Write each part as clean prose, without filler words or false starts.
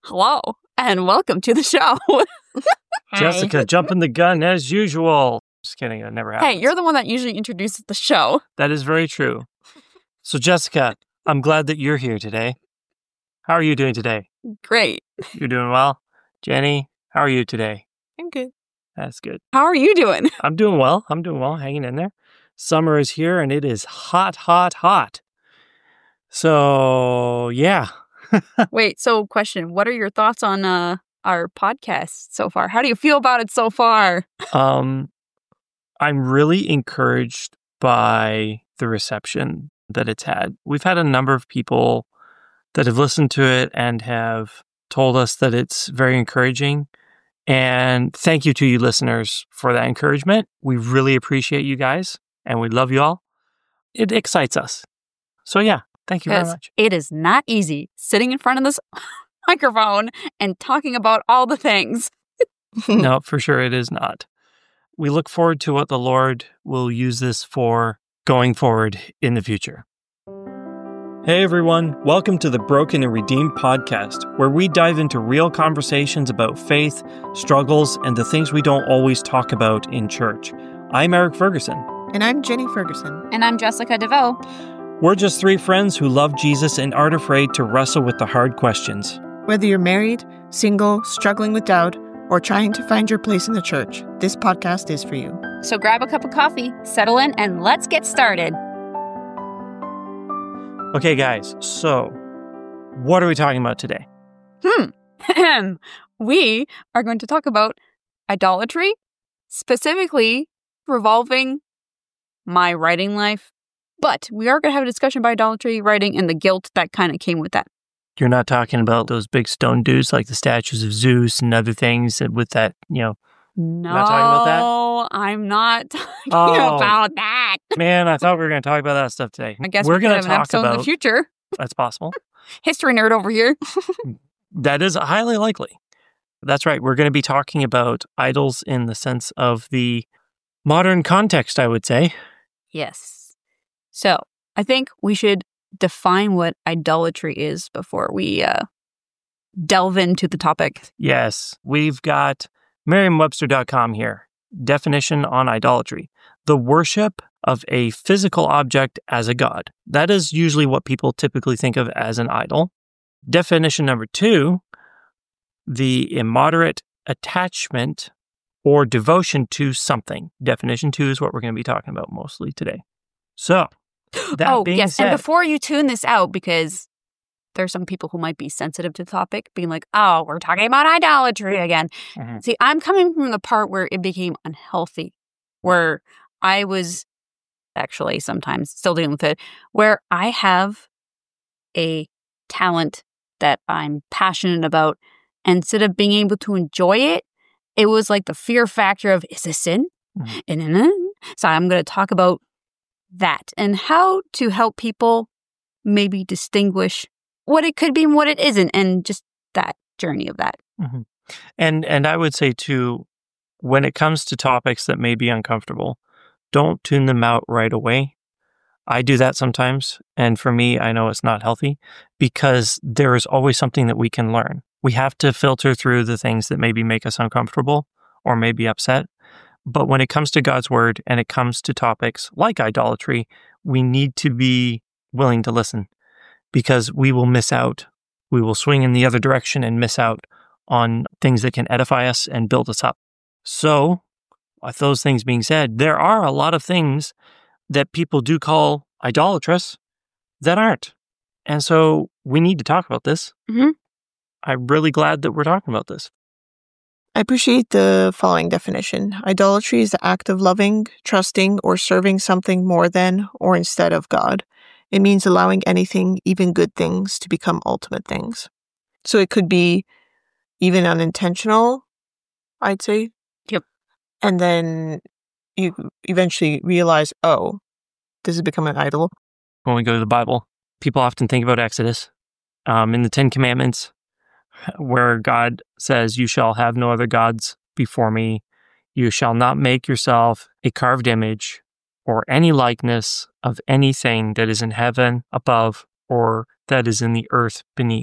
Hello, and welcome to the show. Jessica, jumping the gun as usual. Just kidding, that never happens. Hey, you're the one that usually introduces the show. That is very true. So, Jessica, I'm glad that you're here today. How are you doing today? Great. You're doing well? Jenny, how are you today? I'm good. That's good. How are you doing? I'm doing well, hanging in there. Summer is here, and it is hot, hot, hot. So, yeah. Wait, so question, what are your thoughts on our podcast so far? How do you feel about it so far? I'm really encouraged by the reception that it's had. We've had a number of people that have listened to it and have told us that it's very encouraging. And thank you to you listeners for that encouragement. We really appreciate you guys, and we love you all. It excites us. So yeah, thank you very much. It is not easy sitting in front of this microphone and talking about all the things. No, for sure it is not. We look forward to what the Lord will use this for going forward in the future. Hey everyone, welcome to the Broken and Redeemed podcast, where we dive into real conversations about faith, struggles, and the things we don't always talk about in church. I'm Eric Ferguson. And I'm Jenny Ferguson. And I'm Jessica DeVoe. We're just three friends who love Jesus and aren't afraid to wrestle with the hard questions. Whether you're married, single, struggling with doubt, or trying to find your place in the church, this podcast is for you. So grab a cup of coffee, settle in, and let's get started. Okay, guys, so what are we talking about today? We are going to talk about idolatry, specifically revolving my writing life. But we are going to have a discussion about idolatry, writing, and the guilt that kind of came with that. You're not talking about those big stone dudes like the statues of Zeus and other things with that, No, not talking about that? I'm not talking about that. Man, I thought we were going to talk about that stuff today. I guess we're we going could to have an talk episode about in the future. That's possible. History nerd over here. That is highly likely. That's right. We're going to be talking about idols in the sense of the modern context, I would say. Yes. So I think we should define what idolatry is before we delve into the topic. Yes. We've got Merriam-Webster.com here. Definition on idolatry: the worship of a physical object as a god. That is usually what people typically think of as an idol. Definition number 2, the immoderate attachment or devotion to something. Definition 2 is what we're going to be talking about mostly today. So, that being said... And before you tune this out, because there's some people who might be sensitive to the topic, being like, oh, we're talking about idolatry again. Mm-hmm. See, I'm coming from the part where it became unhealthy, where I was actually sometimes still dealing with it, where I have a talent that I'm passionate about. And instead of being able to enjoy it, it was like the fear factor of, is this sin? Mm-hmm. So I'm going to talk about that and how to help people maybe distinguish what it could be and what it isn't, and just that journey of that. Mm-hmm. And I would say too, when it comes to topics that may be uncomfortable, don't tune them out right away. I do that sometimes, and for me, I know it's not healthy because there is always something that we can learn. We have to filter through the things that maybe make us uncomfortable or maybe upset. But when it comes to God's word and it comes to topics like idolatry, we need to be willing to listen, because we will miss out. We will swing in the other direction and miss out on things that can edify us and build us up. So, with those things being said, there are a lot of things that people do call idolatrous that aren't. And so we need to talk about this. Mm-hmm. I'm really glad that we're talking about this. I appreciate the following definition. Idolatry is the act of loving, trusting, or serving something more than or instead of God. It means allowing anything, even good things, to become ultimate things. So it could be even unintentional, I'd say. Yep. And then you eventually realize, oh, this has become an idol. When we go to the Bible, people often think about Exodus in the 10 Commandments, where God says, "You shall have no other gods before me. You shall not make yourself a carved image or any likeness of anything that is in heaven above or that is in the earth beneath."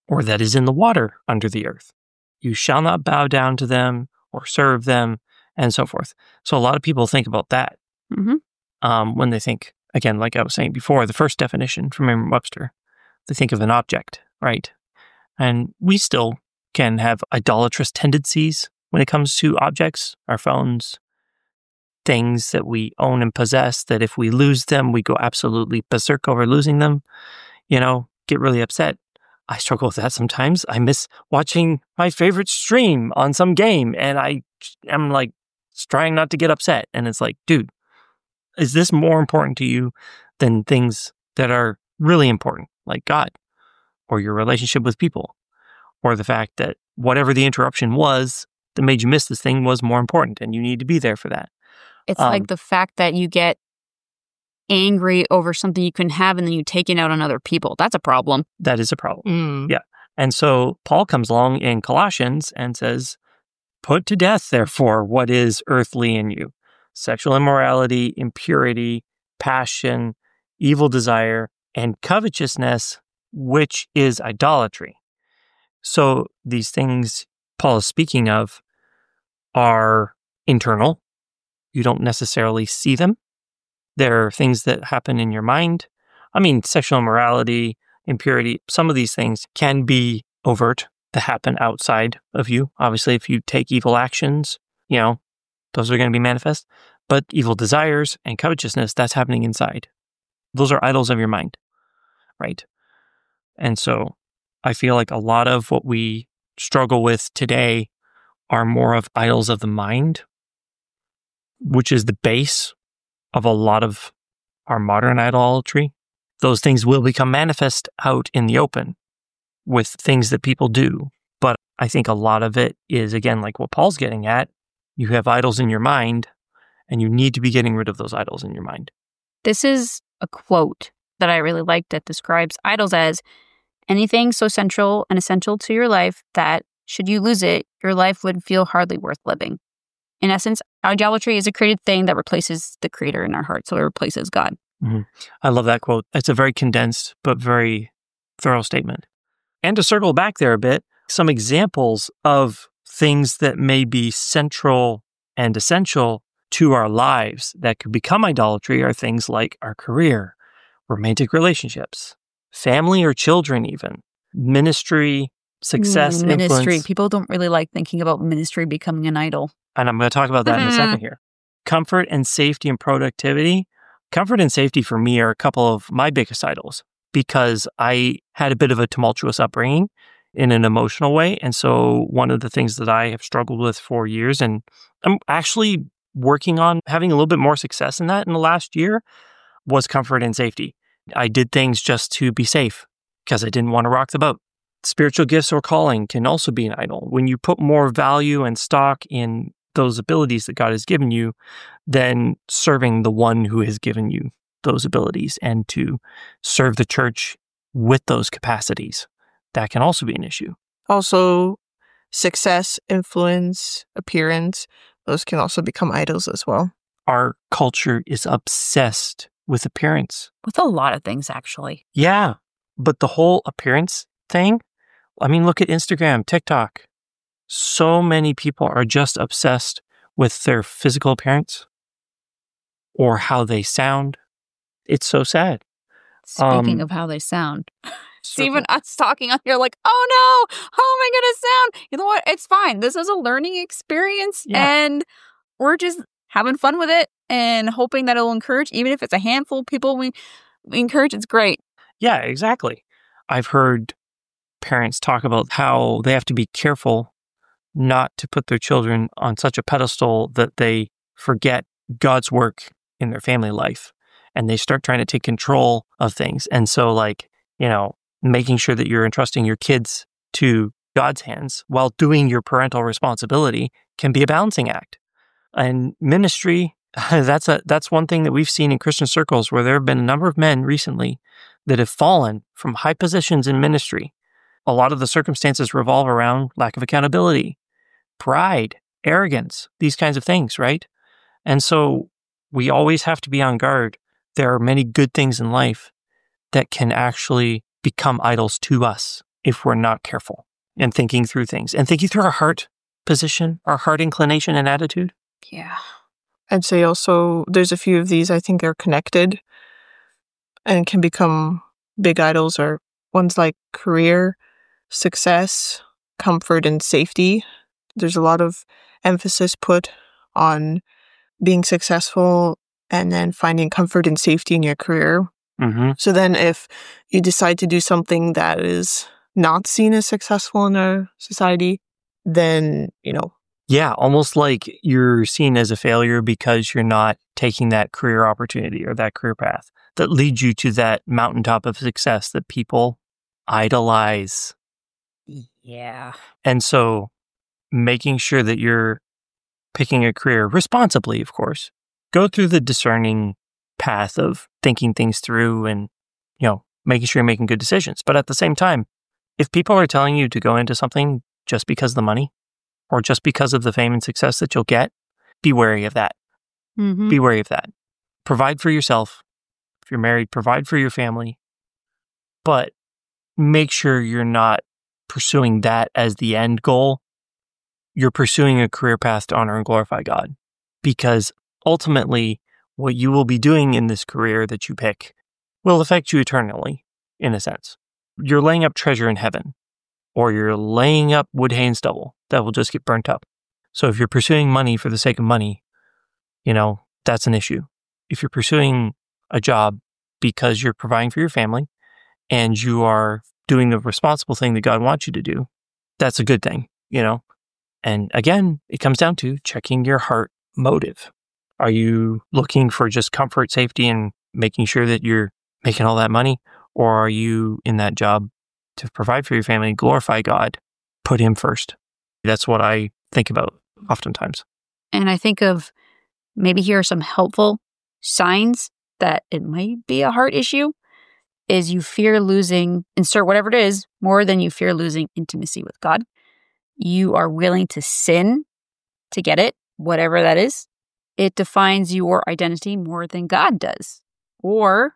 or that is in the water under the earth. You shall not bow down to them or serve them, and so forth. So a lot of people think about that when they think, again, like I was saying before, the first definition from Merriam-Webster, they think of an object, right? And we still can have idolatrous tendencies when it comes to objects, our phones, things that we own and possess, that if we lose them, we go absolutely berserk over losing them, get really upset. I struggle with that sometimes. I miss watching my favorite stream on some game, and I am like trying not to get upset. And it's like, dude, is this more important to you than things that are really important, like God, or your relationship with people, or the fact that whatever the interruption was that made you miss this thing was more important, and you need to be there for that? It's like the fact that you get angry over something you can have and then you take it out on other people. That's a problem. That is a problem. Yeah. And so Paul comes along in Colossians and says, put to death, therefore, what is earthly in you: sexual immorality, impurity, passion, evil desire, and covetousness, which is idolatry. So these things Paul is speaking of are internal. You don't necessarily see them. There are things that happen in your mind. I mean, sexual immorality, impurity, some of these things can be overt, that happen outside of you. Obviously, if you take evil actions, those are going to be manifest. But evil desires and covetousness, that's happening inside. Those are idols of your mind, right? And so I feel like a lot of what we struggle with today are more of idols of the mind, which is the base of a lot of our modern idolatry. Those things will become manifest out in the open with things that people do. But I think a lot of it is, again, like what Paul's getting at. You have idols in your mind, and you need to be getting rid of those idols in your mind. This is a quote that I really like that describes idols as anything so central and essential to your life that, should you lose it, your life would feel hardly worth living. In essence, idolatry is a created thing that replaces the creator in our heart, so it replaces God. I love that quote. It's a very condensed but very thorough statement. And to circle back there a bit, some examples of things that may be central and essential to our lives that could become idolatry are things like our career, romantic relationships, family or children even, ministry, success, ministry. influence. People don't really like thinking about ministry becoming an idol. And I'm going to talk about that in a second here. Comfort and safety and productivity. Comfort and safety for me are a couple of my biggest idols because I had a bit of a tumultuous upbringing in an emotional way. And so one of the things that I have struggled with for years, and I'm actually working on having a little bit more success in that in the last year, was comfort and safety. I did things just to be safe because I didn't want to rock the boat. Spiritual gifts or calling can also be an idol. When you put more value and stock in those abilities that God has given you than serving the one who has given you those abilities and to serve the church with those capacities, that can also be an issue. Also, success, influence, appearance, those can also become idols as well. Our culture is obsessed with appearance. With a lot of things, actually. Yeah, but the whole appearance thing, I mean, look at Instagram, TikTok. So many people are just obsessed with their physical appearance or how they sound. It's so sad. Speaking of how they sound, it's even us talking on here like, oh no, how am I going to sound? You know what? It's fine. This is a learning experience and we're just having fun with it and hoping that it'll encourage, even if it's a handful of people we encourage, it's great. Yeah, exactly. I've heard parents talk about how they have to be careful not to put their children on such a pedestal that they forget God's work in their family life and they start trying to take control of things. And so making sure that you're entrusting your kids to God's hands while doing your parental responsibility can be a balancing act. And ministry, that's one thing that we've seen in Christian circles where there have been a number of men recently that have fallen from high positions in ministry. A lot of the circumstances revolve around lack of accountability, pride, arrogance, these kinds of things, right? And so we always have to be on guard. There are many good things in life that can actually become idols to us if we're not careful and thinking through things and thinking through our heart position, our heart inclination and attitude. Yeah. I'd say also there's a few of these I think are connected and can become big idols, or ones like career, success, comfort, and safety. There's a lot of emphasis put on being successful and then finding comfort and safety in your career. Mm-hmm. So then if you decide to do something that is not seen as successful in our society, then, Yeah, almost like you're seen as a failure because you're not taking that career opportunity or that career path that leads you to that mountaintop of success that people idolize. Yeah. And so making sure that you're picking a career responsibly, of course, go through the discerning path of thinking things through and, making sure you're making good decisions. But at the same time, if people are telling you to go into something just because of the money or just because of the fame and success that you'll get, be wary of that. Mm-hmm. Be wary of that. Provide for yourself. If you're married, provide for your family. But make sure you're not pursuing that as the end goal. You're pursuing a career path to honor and glorify God. Because ultimately, what you will be doing in this career that you pick will affect you eternally, in a sense. You're laying up treasure in heaven, or you're laying up wood, hay, and stubble that will just get burnt up. So if you're pursuing money for the sake of money, that's an issue. If you're pursuing a job because you're providing for your family and you are doing the responsible thing that God wants you to do, that's a good thing, And again, it comes down to checking your heart motive. Are you looking for just comfort, safety, and making sure that you're making all that money? Or are you in that job to provide for your family, glorify God, put Him first? That's what I think about oftentimes. And I think of maybe here are some helpful signs that it might be a heart issue, is you fear losing, insert whatever it is, more than you fear losing intimacy with God. You are willing to sin to get it, whatever that is. It defines your identity more than God does. Or,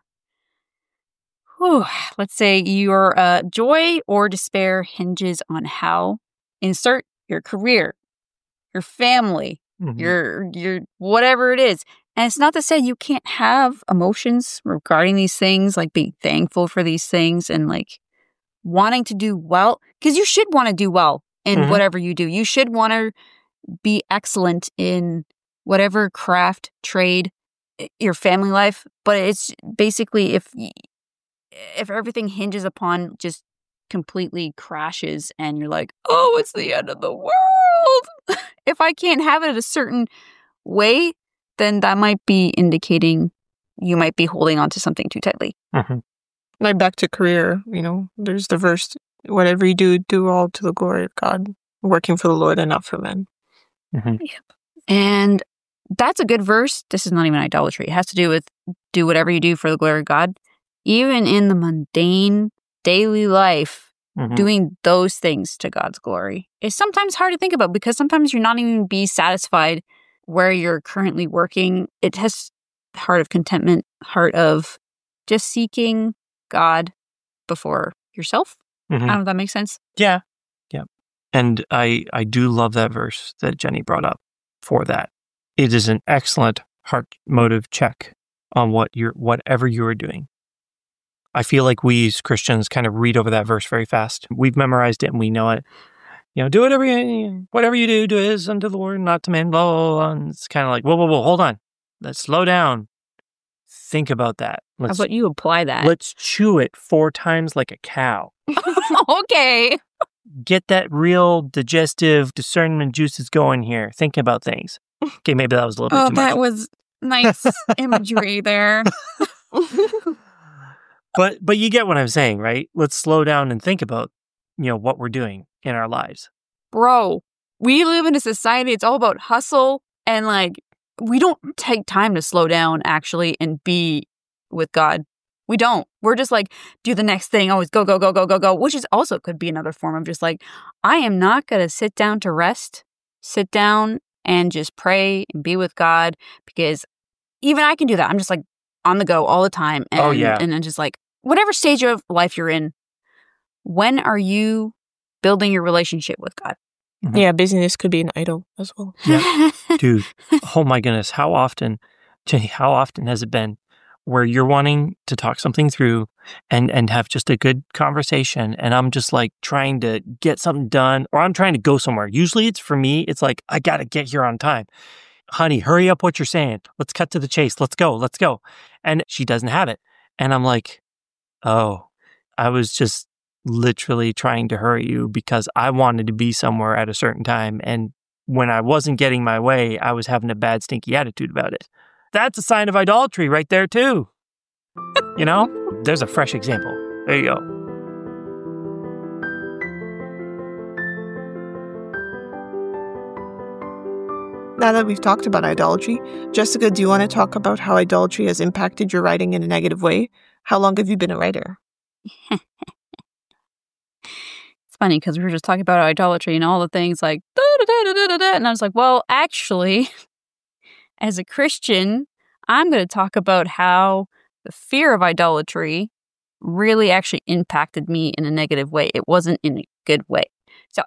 let's say your joy or despair hinges on how, insert your career, your family, your whatever it is. And it's not to say you can't have emotions regarding these things, like being thankful for these things and like wanting to do well, because you should want to do well in whatever you do. You should want to be excellent in whatever craft, trade, your family life. But it's basically if everything hinges upon just completely crashes and you're like, oh, it's the end of the world. If I can't have it a certain way, then that might be indicating you might be holding on to something too tightly. Like back to career, there's the verse, whatever you do, do all to the glory of God, working for the Lord and not for men. Yep. And that's a good verse. This is not even idolatry. It has to do with do whatever you do for the glory of God. Even in the mundane daily life, doing those things to God's glory is sometimes hard to think about because sometimes you're not even be satisfied where you're currently working. It has heart of contentment, heart of just seeking God before yourself. I don't know if that makes sense. Yeah. And I do love that verse that Jenny brought up for that. It is an excellent heart motive check on whatever you are doing. I feel like we as Christians kind of read over that verse very fast. We've memorized it and we know it. Do whatever you do is unto the Lord, not to man, blah, blah, blah. And it's kind of like, whoa, hold on. Let's slow down. Think about that. How about you apply that? Let's chew it 4 times like a cow. Okay. Get that real digestive discernment juices going here. Thinking about things. Okay, maybe that was a little bit too much. Oh, that was nice imagery there. But you get what I'm saying, right? Let's slow down and think about, what we're doing in our lives. Bro, we live in a society, it's all about hustle and we don't take time to slow down actually and be with God. We don't. We're just do the next thing, always go, which is also could be another form of just I am not going to sit down to rest, sit down and just pray and be with God because even I can do that. I'm just on the go all the time. And, and then just whatever stage of life you're in, when are you building your relationship with God? Mhm. Yeah, busyness could be an idol as well. Yeah. Dude, oh my goodness, how often has it been where you're wanting to talk something through and have just a good conversation, and I'm just like trying to get something done, or I'm trying to go somewhere. Usually it's for me, it's like, I got to get here on time. Honey, hurry up what you're saying. Let's cut to the chase. Let's go. And she doesn't have it. And I'm like, oh, I was just literally trying to hurry you because I wanted to be somewhere at a certain time. And when I wasn't getting my way, I was having a bad, stinky attitude about it. That's a sign of idolatry right there, too. You know, there's a fresh example. There you go. Now that we've talked about idolatry, Jessica, do you want to talk about how idolatry has impacted your writing in a negative way? How long have you been a writer? It's funny because we were just talking about idolatry and all the things like da-da-da-da-da-da, and I was like, well, actually, as a Christian, I'm going to talk about how the fear of idolatry really actually impacted me in a negative way. It wasn't in a good way. So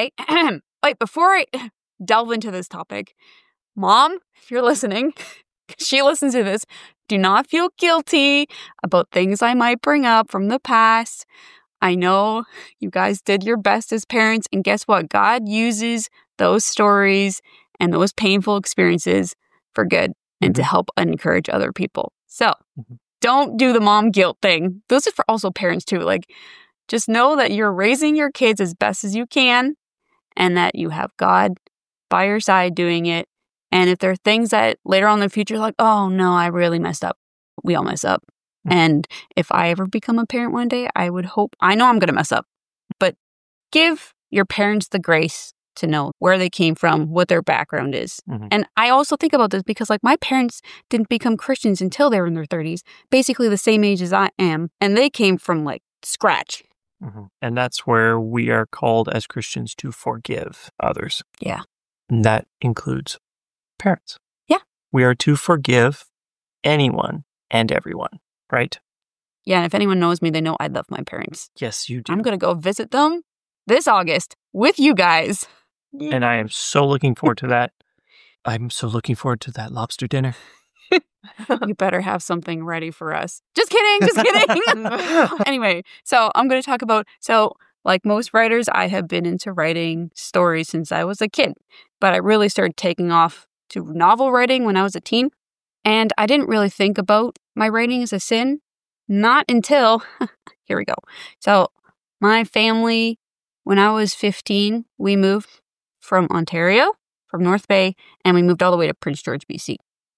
wait, before I delve into this topic, Mom, if you're listening, she listens to this, do not feel guilty about things I might bring up from the past. I know you guys did your best as parents, and guess what? God uses those stories and those painful experiences for good and to help encourage other people. So don't do the mom guilt thing. This is for also parents too. Like, just know that you're raising your kids as best as you can and that you have God by your side doing it. And if there are things that later on in the future, like, oh no, I really messed up. We all mess up. And if I ever become a parent one day, I know I'm going to mess up, but give your parents the grace to know where they came from, what their background is. And I also think about this because like my parents didn't become Christians until they were in their 30s, basically the same age as I am. And they came from like scratch. And that's where we are called as Christians to forgive others. Yeah. And that includes parents. Yeah. We are to forgive anyone and everyone, right? Yeah. And if anyone knows me, they know I love my parents. Yes, you do. I'm going to go visit them this August with you guys. And I am so looking forward to that. I'm so looking forward to that lobster dinner. You better have something ready for us. Just kidding. Anyway, so I'm going to talk about, like most writers, I have been into writing stories since I was a kid, but I really started taking off to novel writing when I was a teen. And I didn't really think about my writing as a sin, not until, here we go. So my family, when I was 15, we moved from Ontario, from North Bay, and we moved all the way to Prince George, BC.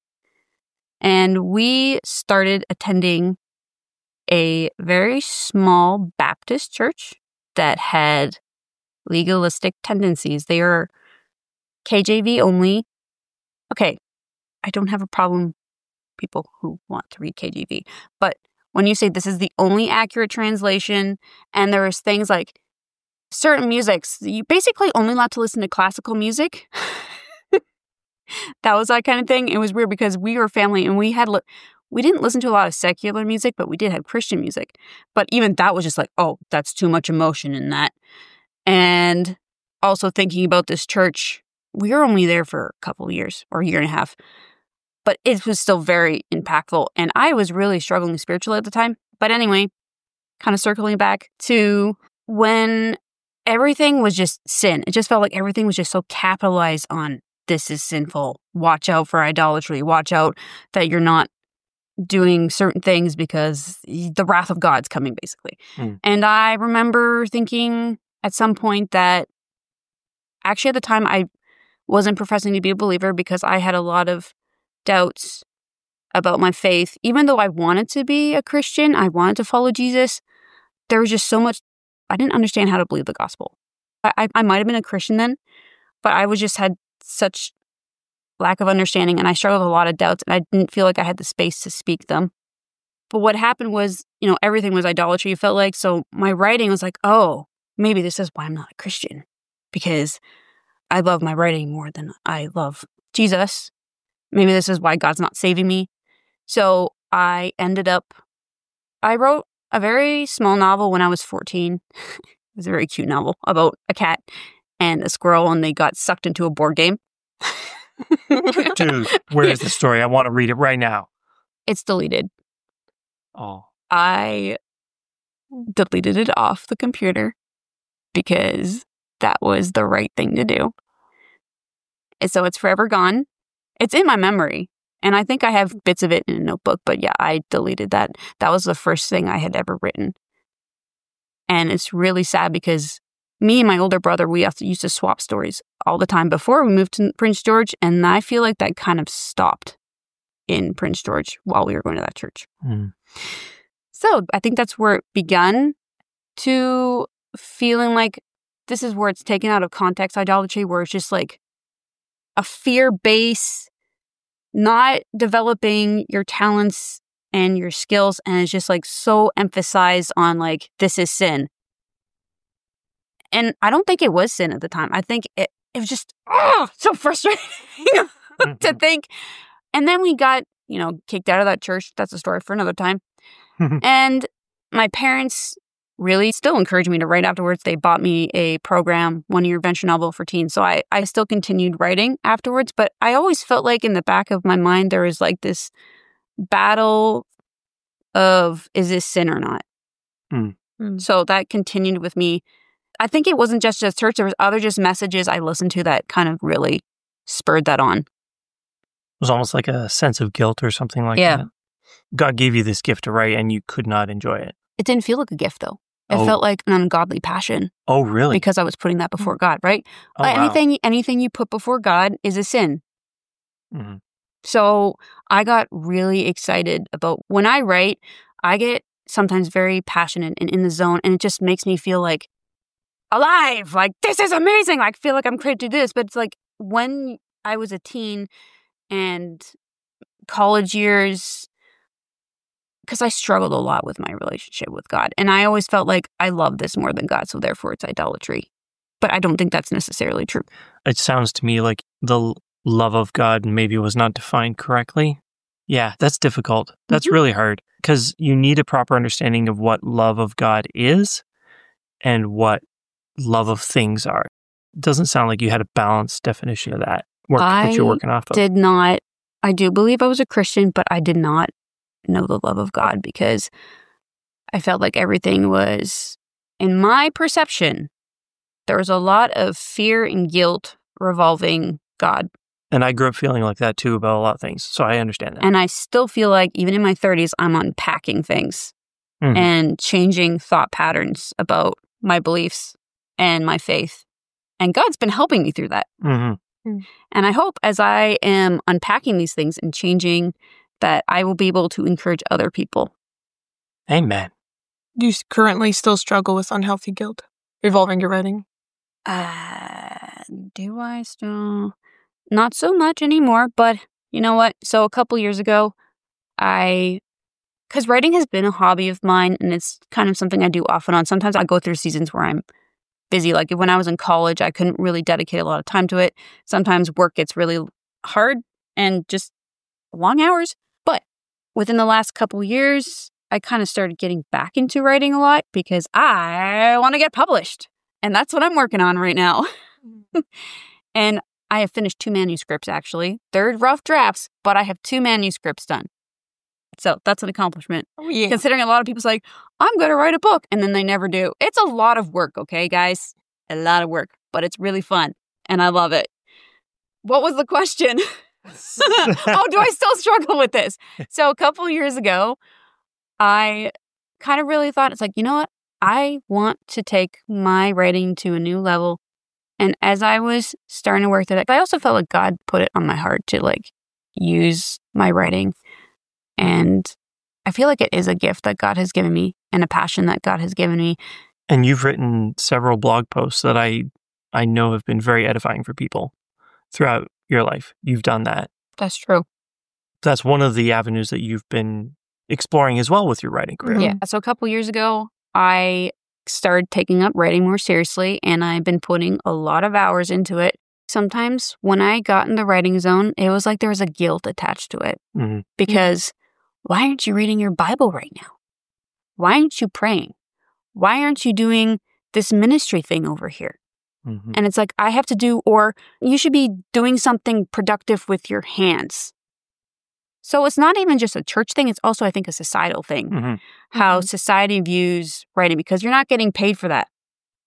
And we started attending a very small Baptist church that had legalistic tendencies. They are KJV only. Okay, I don't have a problem people who want to read KJV. But when you say this is the only accurate translation, and there was things like certain musics, you basically only allowed to listen to classical music. That was that kind of thing. It was weird because we were family and we didn't listen to a lot of secular music, but we did have Christian music. But even that was just like, oh, that's too much emotion in that. And also thinking about this church, we were only there for a couple of years or a year and a half, but it was still very impactful. And I was really struggling spiritually at the time. But anyway, kind of circling back to when everything was just sin. It just felt like everything was just so capitalized on this is sinful. Watch out for idolatry. Watch out that you're not doing certain things because the wrath of God's coming, basically. And I remember thinking at some point that actually at the time I wasn't professing to be a believer because I had a lot of doubts about my faith. Even though I wanted to be a Christian, I wanted to follow Jesus, there was just so much, I didn't understand how to believe the gospel. I might have been a Christian then, but I was just had such lack of understanding and I struggled with a lot of doubts and I didn't feel like I had the space to speak them. But what happened was, everything was idolatry, it felt like. So my writing was like, oh, maybe this is why I'm not a Christian, because I love my writing more than I love Jesus. Maybe this is why God's not saving me. So I wrote a very small novel when I was 14. It was a very cute novel about a cat and a squirrel, and they got sucked into a board game. Dude, where's the story? I want to read it right now. It's deleted. Oh. I deleted it off the computer because that was the right thing to do. And so it's forever gone. It's in my memory. And I think I have bits of it in a notebook, but yeah, I deleted that. That was the first thing I had ever written. And it's really sad because me and my older brother, we used to swap stories all the time before we moved to Prince George. And I feel like that kind of stopped in Prince George while we were going to that church. So I think that's where it began, to feeling like this is where it's taken out of context, idolatry, where it's just like a fear base, not developing your talents and your skills, and it's just like so emphasized on like, this is sin. And I don't think it was sin at the time. I think it was just so frustrating to think. And then we got, kicked out of that church. That's a story for another time. And my parents really still encouraged me to write afterwards. They bought me a program, 1-year adventure novel for teens. So I still continued writing afterwards. But I always felt like in the back of my mind, there was like this battle of, is this sin or not? So that continued with me. I think it wasn't just church. There was other just messages I listened to that kind of really spurred that on. It was almost like a sense of guilt or something like that. God gave you this gift to write and you could not enjoy it. It didn't feel like a gift, though. It felt like an ungodly passion. Oh, really? Because I was putting that before God, right? Oh, wow. Anything you put before God is a sin. So I got really excited about when I write, I get sometimes very passionate and in the zone, and it just makes me feel like alive. Like, this is amazing. I feel like I'm created to do this. But it's like when I was a teen and college years, because I struggled a lot with my relationship with God. And I always felt like I love this more than God, so therefore it's idolatry. But I don't think that's necessarily true. It sounds to me like the love of God maybe was not defined correctly. Yeah, that's difficult. That's really hard because you need a proper understanding of what love of God is and what love of things are. It doesn't sound like you had a balanced definition of that, what you're working off of. I do believe I was a Christian, but I did not know the love of God because I felt like everything was, in my perception, there was a lot of fear and guilt revolving God. And I grew up feeling like that too about a lot of things. So I understand that. And I still feel like even in my 30s, I'm unpacking things and changing thought patterns about my beliefs and my faith. And God's been helping me through that. And I hope as I am unpacking these things and changing, that I will be able to encourage other people. Amen. Do you currently still struggle with unhealthy guilt revolving your writing? Do I still? Not so much anymore, but you know what? So a couple years ago, because writing has been a hobby of mine and it's kind of something I do off and on. Sometimes I go through seasons where I'm busy. Like when I was in college, I couldn't really dedicate a lot of time to it. Sometimes work gets really hard and just long hours. But within the last couple years, I kind of started getting back into writing a lot because I want to get published. And that's what I'm working on right now. And I have finished 2 manuscripts, actually. They're rough drafts, but I have 2 manuscripts done. So that's an accomplishment. Oh, yeah. Considering a lot of people's like, I'm going to write a book, and then they never do. It's a lot of work, okay, guys? A lot of work, but it's really fun, and I love it. What was the question? Oh, do I still struggle with this? So a couple years ago, I kind of really thought, it's like, you know what? I want to take my writing to a new level. And as I was starting to work through that, I also felt like God put it on my heart to like use my writing. And I feel like it is a gift that God has given me and a passion that God has given me. And you've written several blog posts that I know have been very edifying for people throughout your life. You've done that. That's true. That's one of the avenues that you've been exploring as well with your writing career. Yeah. So a couple years ago, I started taking up writing more seriously, and I've been putting a lot of hours into it. Sometimes when I got in the writing zone, it was like there was a guilt attached to it because why aren't you reading your Bible right now? why aren't you praying? Why aren't you doing this ministry thing over here? Mm-hmm. And it's like, I have to do, or you should be doing something productive with your hands. So it's not even just a church thing. It's also, I think, a societal thing. Mm-hmm. How society views writing, because you're not getting paid for that.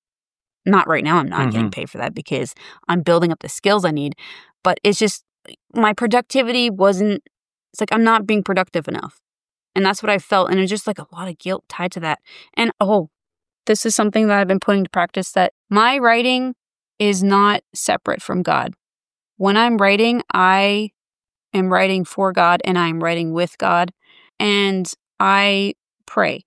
Not right now. I'm not getting paid for that because I'm building up the skills I need. But it's just my productivity wasn't, it's like I'm not being productive enough. And that's what I felt. And it's just like a lot of guilt tied to that. And this is something that I've been putting to practice, that my writing is not separate from God. When I'm writing, I am writing for God and I'm writing with God, and I pray.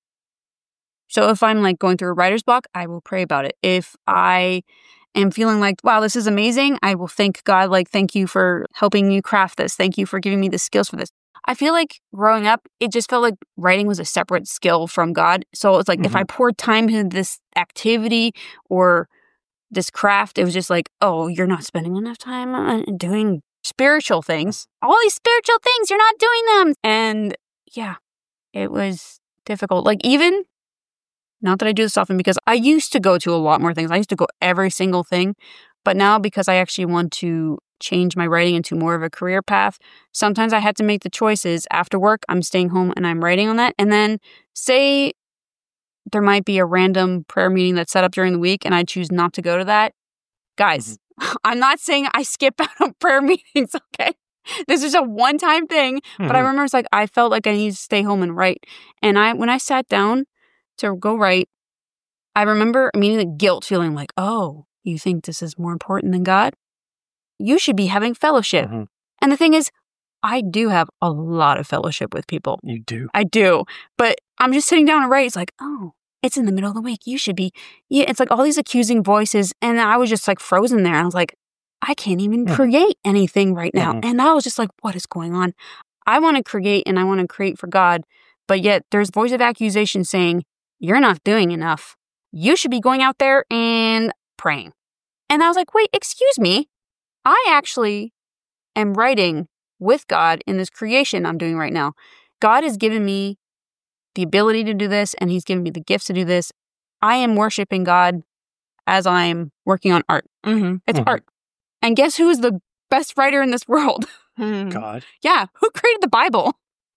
So if I'm like going through a writer's block, I will pray about it. If I am feeling like, wow, this is amazing, I will thank God, like, thank you for helping me craft this. Thank you for giving me the skills for this. I feel like growing up, it just felt like writing was a separate skill from God. So it's like if I poured time into this activity or this craft, it was just like, oh, you're not spending enough time doing spiritual things. All these spiritual things, you're not doing them. And yeah, it was difficult. Like, even, not that I do this often, because I used to go to a lot more things. I used to go every single thing. But now, because I actually want to change my writing into more of a career path, sometimes I had to make the choices. After work, I'm staying home and I'm writing on that. And then say there might be a random prayer meeting that's set up during the week and I choose not to go to that. Guys, I'm not saying I skip out on prayer meetings, okay? This is a one-time thing. But I remember it's like I felt like I needed to stay home and write. And when I sat down to go write, I remember immediately guilt, feeling like, oh, you think this is more important than God? You should be having fellowship. And the thing is, I do have a lot of fellowship with people. You do. I do. But I'm just sitting down and write. It's like, oh, it's in the middle of the week. You should be. Yeah, it's like all these accusing voices. And I was just like frozen there. I was like, I can't even create anything right now. And I was just like, what is going on? I want to create and I want to create for God. But yet there's voice of accusation saying, you're not doing enough. You should be going out there and praying. And I was like, wait, excuse me. I actually am writing with God in this creation I'm doing right now. God has given me the ability to do this, and He's given me the gifts to do this. I am worshiping God as I'm working on art. It's art. And guess who is the best writer in this world? God. Yeah, who created the Bible?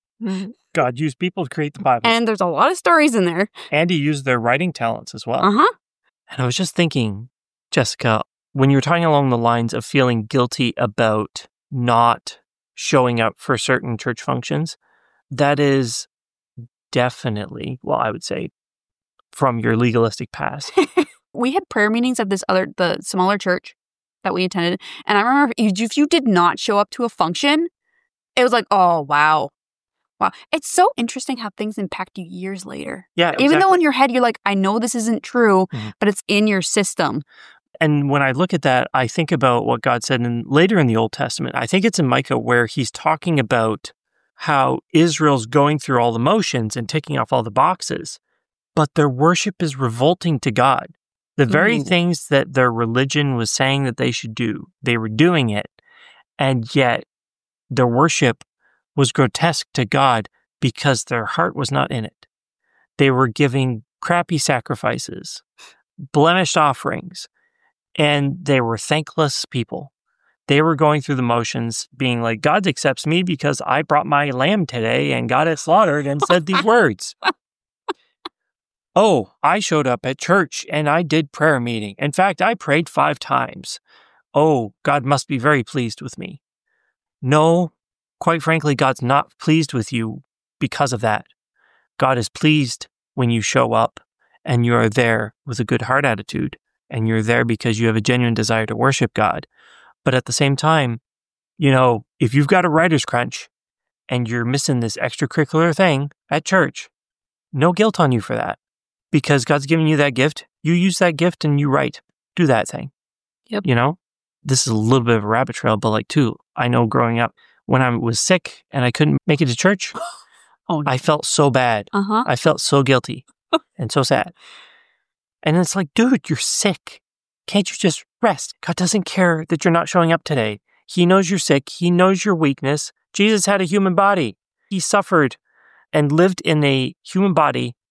God used people to create the Bible. And there's a lot of stories in there. And He used their writing talents as well. Uh-huh. And I was just thinking, Jessica, when you were talking along the lines of feeling guilty about not showing up for certain church functions, that is definitely, well, I would say, from your legalistic past. We had prayer meetings at the smaller church that we attended. And I remember if you did not show up to a function, it was like, oh, wow. Wow. It's so interesting how things impact you years later. Yeah, exactly. Even though in your head, you're like, I know this isn't true, but it's in your system. And when I look at that, I think about what God said later in the Old Testament. I think it's in Micah where He's talking about how Israel's going through all the motions and ticking off all the boxes, but their worship is revolting to God. The very things that their religion was saying that they should do, they were doing it, and yet their worship was grotesque to God because their heart was not in it. They were giving crappy sacrifices, blemished offerings, and they were thankless people. They were going through the motions, being like, God accepts me because I brought my lamb today and got it slaughtered and said these words. Oh, I showed up at church and I did prayer meeting. In fact, I prayed 5 times. Oh, God must be very pleased with me. No, quite frankly, God's not pleased with you because of that. God is pleased when you show up and you are there with a good heart attitude and you're there because you have a genuine desire to worship God. But at the same time, if you've got a writer's crunch and you're missing this extracurricular thing at church, no guilt on you for that. Because God's giving you that gift, you use that gift and you write. Do that thing. Yep. This is a little bit of a rabbit trail, but I know growing up, when I was sick and I couldn't make it to church, I felt so bad. I felt so guilty and so sad. And it's like, dude, you're sick. Can't you just rest? God doesn't care that you're not showing up today. He knows you're sick. He knows your weakness. Jesus had a human body. He suffered and lived in a human body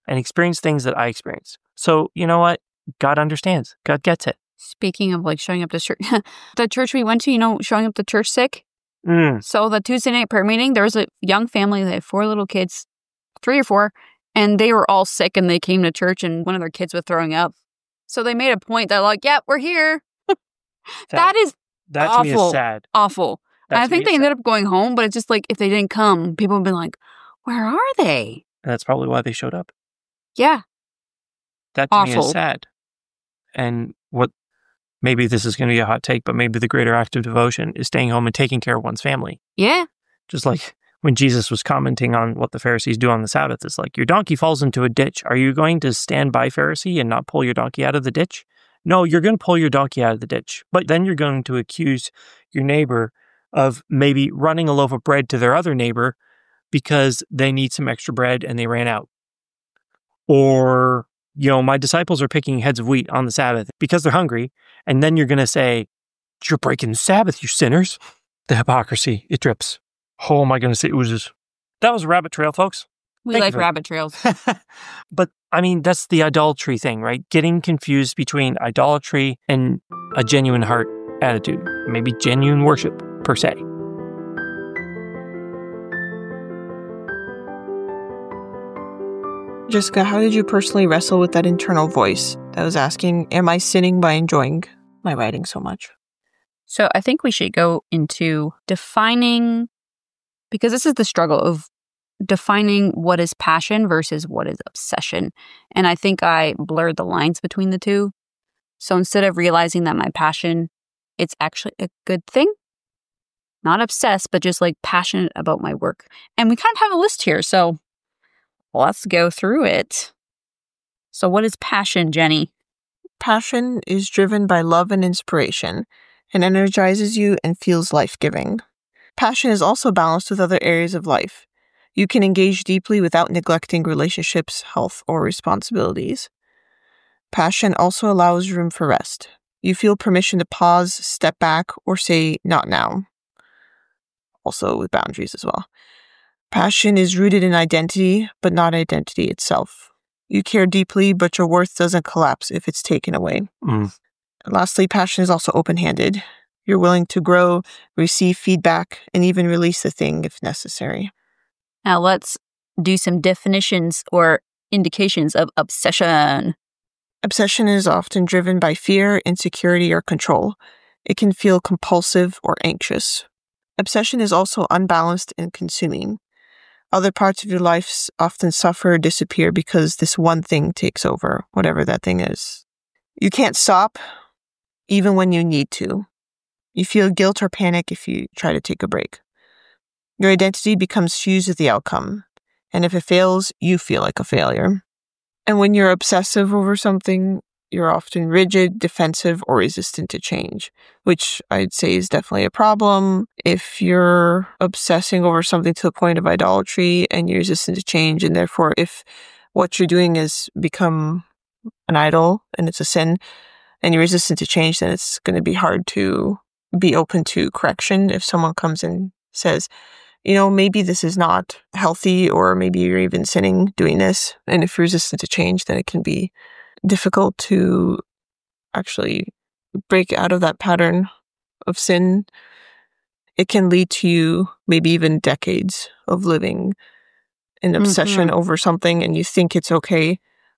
and experience things that I experienced. So, you know what? God understands. God gets it. Speaking of like showing up to church, the church we went to, showing up to church sick. So the Tuesday night prayer meeting, there was a young family that had 4 little kids, 3 or 4, and they were all sick and they came to church and one of their kids was throwing up. So they made a point that like, yeah, we're here. That to me is sad. Awful. And I think they ended up going home, but it's just like if they didn't come, people would be like, where are they? And that's probably why they showed up. Yeah. That to me is sad. And maybe this is going to be a hot take, but maybe the greater act of devotion is staying home and taking care of one's family. Yeah. Just like when Jesus was commenting on what the Pharisees do on the Sabbath, it's like, your donkey falls into a ditch. Are you going to stand by, Pharisee, and not pull your donkey out of the ditch? No, you're going to pull your donkey out of the ditch. But then you're going to accuse your neighbor of maybe running a loaf of bread to their other neighbor because they need some extra bread and they ran out. Or, my disciples are picking heads of wheat on the Sabbath because they're hungry. And then you're going to say, you're breaking the Sabbath, you sinners. The hypocrisy, it drips. Oh my goodness, it oozes. That was a rabbit trail, folks. We like rabbit trails. But, that's the idolatry thing, right? Getting confused between idolatry and a genuine heart attitude. Maybe genuine worship, per se. Jessica, how did you personally wrestle with that internal voice that was asking, am I sinning by enjoying my writing so much? So I think we should go into defining, because this is the struggle of defining what is passion versus what is obsession. And I think I blurred the lines between the two. So instead of realizing that my passion, it's actually a good thing, not obsessed, but just like passionate about my work. And we kind of have a list here. So let's go through it. So what is passion, Jenny? Passion is driven by love and inspiration and energizes you and feels life-giving. Passion is also balanced with other areas of life. You can engage deeply without neglecting relationships, health, or responsibilities. Passion also allows room for rest. You feel permission to pause, step back, or say, not now. Also with boundaries as well. Passion is rooted in identity, but not identity itself. You care deeply, but your worth doesn't collapse if it's taken away. Lastly, passion is also open-handed. You're willing to grow, receive feedback, and even release the thing if necessary. Now let's do some definitions or indications of obsession. Obsession is often driven by fear, insecurity, or control. It can feel compulsive or anxious. Obsession is also unbalanced and consuming. Other parts of your life often suffer or disappear because this one thing takes over, whatever that thing is. You can't stop, even when you need to. You feel guilt or panic if you try to take a break. Your identity becomes fused with the outcome, and if it fails, you feel like a failure. And when you're obsessive over something, you're often rigid, defensive, or resistant to change, which I'd say is definitely a problem. If you're obsessing over something to the point of idolatry and you're resistant to change, and therefore if what you're doing is become an idol and it's a sin, and you're resistant to change, then it's going to be hard to be open to correction. If someone comes and says, maybe this is not healthy, or maybe you're even sinning doing this. And if you're resistant to change, then it can be difficult to actually break out of that pattern of sin. It can lead to you maybe even decades of living in obsession over something, and you think it's okay,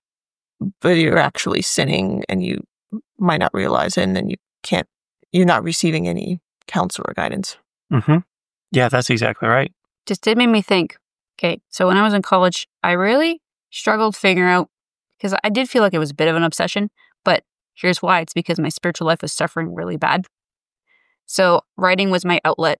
but you're actually sinning and you might not realize it, and then you're not receiving any counsel or guidance. Yeah, that's exactly right. Just did make me think, okay, so when I was in college, I really struggled figuring out, because I did feel like it was a bit of an obsession, but here's why. It's because my spiritual life was suffering really bad. So writing was my outlet.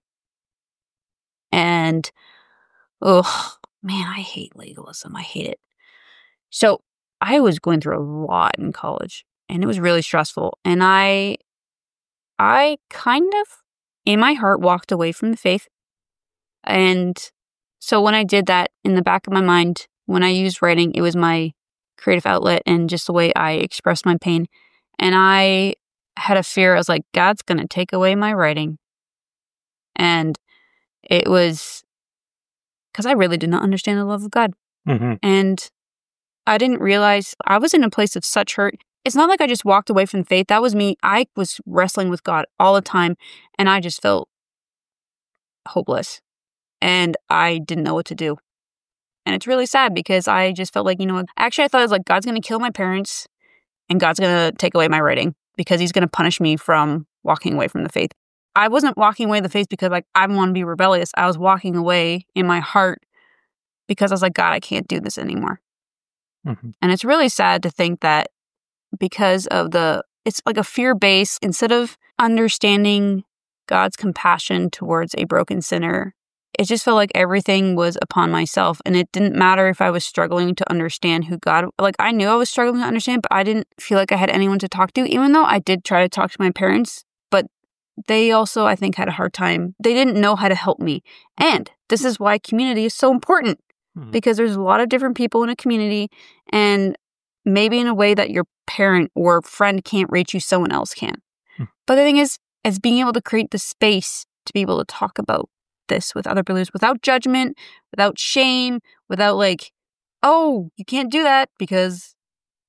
And, oh, man, I hate legalism. I hate it. So I was going through a lot in college, and it was really stressful. And I kind of, in my heart, walked away from the faith. And so when I did that, in the back of my mind, when I used writing, it was my creative outlet and just the way I expressed my pain. And I had a fear. I was like, God's going to take away my writing. And it was because I really did not understand the love of God. And I didn't realize I was in a place of such hurt. It's not like I just walked away from faith. That was me. I was wrestling with God all the time, and I just felt hopeless, and I didn't know what to do. And it's really sad because I just felt like, actually I thought it was like God's going to kill my parents and God's going to take away my writing because he's going to punish me from walking away from the faith. I wasn't walking away the faith because like I want to be rebellious. I was walking away in my heart because I was like, God, I can't do this anymore. Mm-hmm. And it's really sad to think that because of it's like a fear base, instead of understanding God's compassion towards a broken sinner, it just felt like everything was upon myself. And it didn't matter if I was struggling to understand who God, like I knew I was struggling to understand, but I didn't feel like I had anyone to talk to, even though I did try to talk to my parents. But they also, I think, had a hard time. They didn't know how to help me. And this is why community is so important, because there's a lot of different people in a community, and maybe in a way that your parent or friend can't reach you, someone else can. But the thing is being able to create the space to be able to talk about this with other believers without judgment, without shame, without like, oh, you can't do that because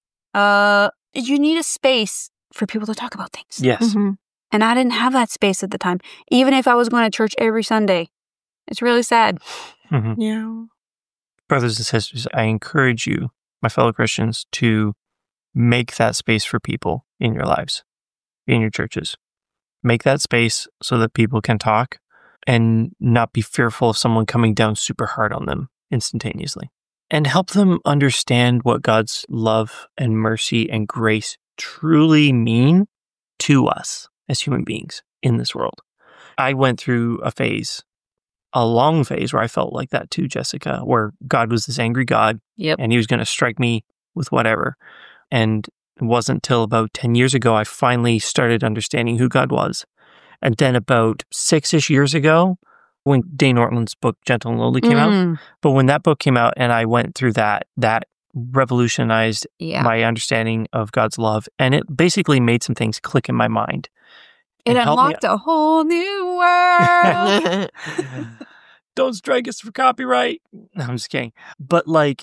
you need a space for people to talk about things. Yes. Mm-hmm. And I didn't have that space at the time, even if I was going to church every Sunday. It's really sad. Mm-hmm. Yeah. Brothers and sisters, I encourage you, my fellow Christians, to make that space for people in your lives, in your churches. Make that space so that people can talk and not be fearful of someone coming down super hard on them instantaneously. And help them understand what God's love and mercy and grace truly mean to us as human beings in this world. I went through a long phase where I felt like that too, Jessica, where God was this angry God. Yep. And he was going to strike me with whatever. And it wasn't until about 10 years ago I finally started understanding who God was. And then about 6-ish years ago, when Dane Ortland's book, Gentle and Lowly, came out. But when that book came out and I went through that revolutionized my understanding of God's love. And it basically made some things click in my mind. It unlocked a whole new world. Don't strike us for copyright. No, I'm just kidding. But like,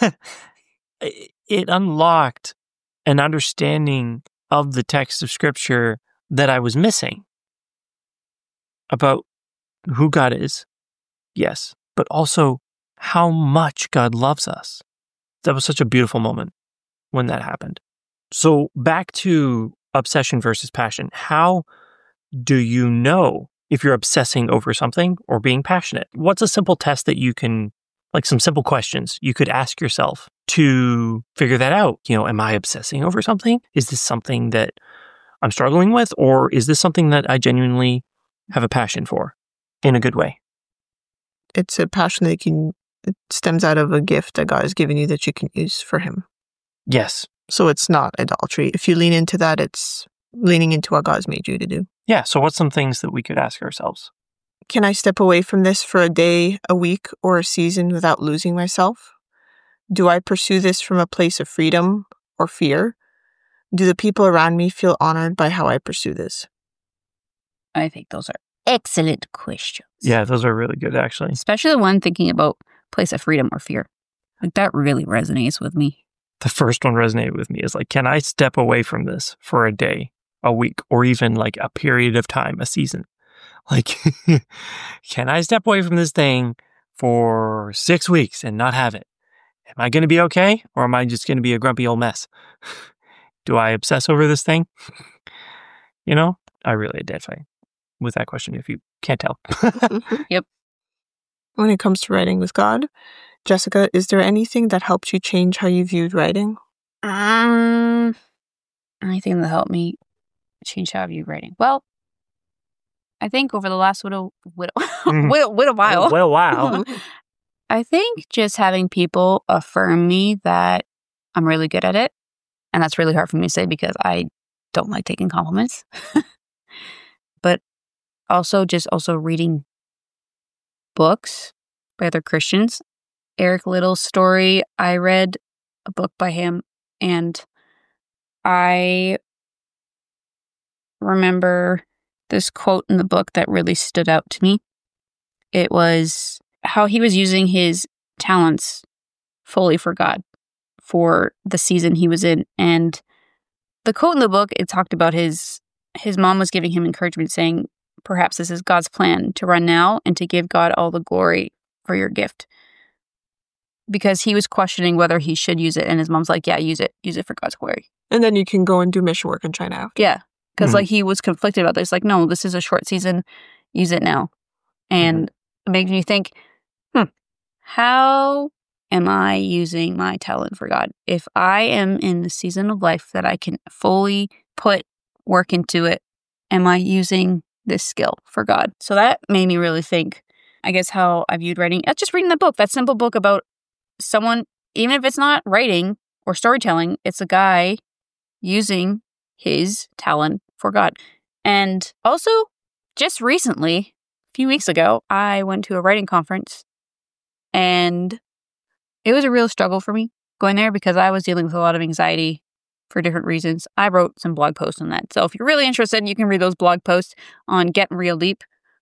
it unlocked an understanding of the text of Scripture that I was missing about who God is, yes, but also how much God loves us. That was such a beautiful moment when that happened. So back to obsession versus passion. How do you know if you're obsessing over something or being passionate? What's a simple test that you can, like some simple questions you could ask yourself to figure that out? Am I obsessing over something? Is this something that I'm struggling with? Or is this something that I genuinely have a passion for in a good way? It's a passion that it stems out of a gift that God has given you that you can use for him. Yes. So it's not idolatry. If you lean into that, it's leaning into what God's made you to do. Yeah. So what's some things that we could ask ourselves? Can I step away from this for a day, a week, or a season without losing myself? Do I pursue this from a place of freedom or fear? Do the people around me feel honored by how I pursue this? I think those are excellent questions. Yeah, those are really good, actually. Especially the one thinking about place of freedom or fear. Like that really resonates with me. The first one resonated with me is like, can I step away from this for a day, a week, or even like a period of time, a season? Like, can I step away from this thing for 6 weeks and not have it? Am I going to be okay? Or am I just going to be a grumpy old mess? Do I obsess over this thing? I really identify with that question if you can't tell. Yep. When it comes to writing with God, Jessica, is there anything that helped you change how you viewed writing? Anything that helped me change how I view writing? Well, I think over the last little while, I think just having people affirm me that I'm really good at it, and that's really hard for me to say because I don't like taking compliments. But also reading books by other Christians. Eric Liddell's story, I read a book by him, and I remember this quote in the book that really stood out to me. It was how he was using his talents fully for God, for the season he was in. And the quote in the book, it talked about his mom was giving him encouragement, saying, perhaps this is God's plan to run now and to give God all the glory for your gift. Because he was questioning whether he should use it. And his mom's like, yeah, use it. Use it for God's glory. And then you can go and do mission work in China after. Yeah. Because like he was conflicted about this. Like, no, this is a short season. Use it now. And it makes me think, how am I using my talent for God? If I am in the season of life that I can fully put work into it, am I using this skill for God? So that made me really think, I guess, how I viewed writing. Just reading that book, that simple book about someone, even if it's not writing or storytelling, it's a guy using his talent for God. And also, just recently, a few weeks ago, I went to a writing conference, and it was a real struggle for me going there because I was dealing with a lot of anxiety for different reasons. I wrote some blog posts on that. So if you're really interested, you can read those blog posts on Getting Real Deep.